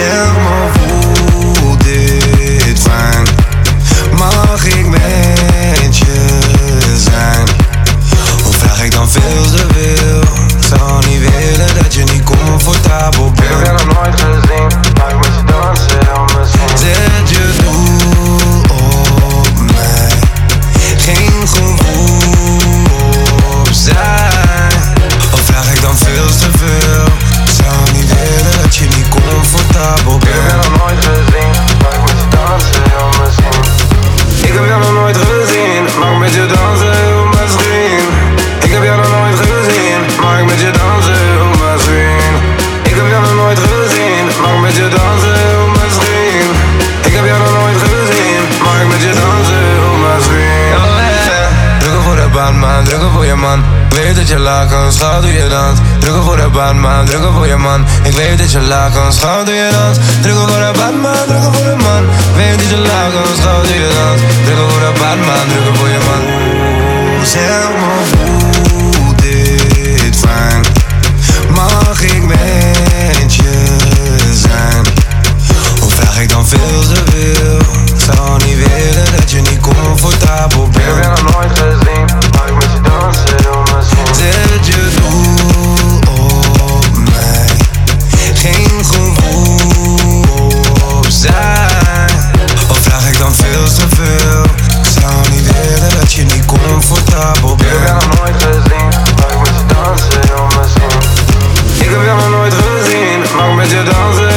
Zeg me, voelt dit fijn? Mag ik met je zijn? Of vraag ik dan veel te veel? Ik zou niet willen dat je niet comfortabel bent. Ik heb je nog nooit gezien, maar ik moet je dansen, heel misschien. Zet je doel op mij, geen gevoel opzij. Of vraag ik dan veel te veel? Ik zou niet willen dat je niet comfortabel bent. Ik heb je nog nooit gezien, maar ik moet je dansen, heel misschien. Ik heb jou nog nooit gezien, maar ik met je dansen, heel misschien. Ik heb jou nog nooit gezien, maar ik met je dansen, heel misschien. Ik heb jou nog nooit gezien, maar ik met je dansen, heel misschien. Ik heb jou nog nooit gezien, maar ik met je dansen, heel misschien. Drukken voor de baan, man, drukken voor je man. Ik weet dat je laag kan, schat, doe je dans. Drukken voor de baan, man, drukken voor je man. Ik weet dat je laag kan, schat, doe je dans. Drukken voor de baan, man, drukken voor de man. Ik weet dat je laag kan, schat, doe je dans. Drukken voor de baan, man, drukken voor je man. Zeg me, voelt dit fijn? Mag ik met je zijn? Of vraag ik dan veel te veel? Ik zou niet willen dat je niet comfortabel Ik heb bent. je nog nooit gezien, maar ik moet je dansen, heel misschien. Zet je doel op mij, geen gevoel opzij. Of vraag ik dan veel te veel? Ik zou niet willen dat je niet comfortabel Ik heb je bent. nog nooit gezien, maar ik moet je dansen, heel misschien. Ik heb jou nog nooit gezien, maar ik met je dansen,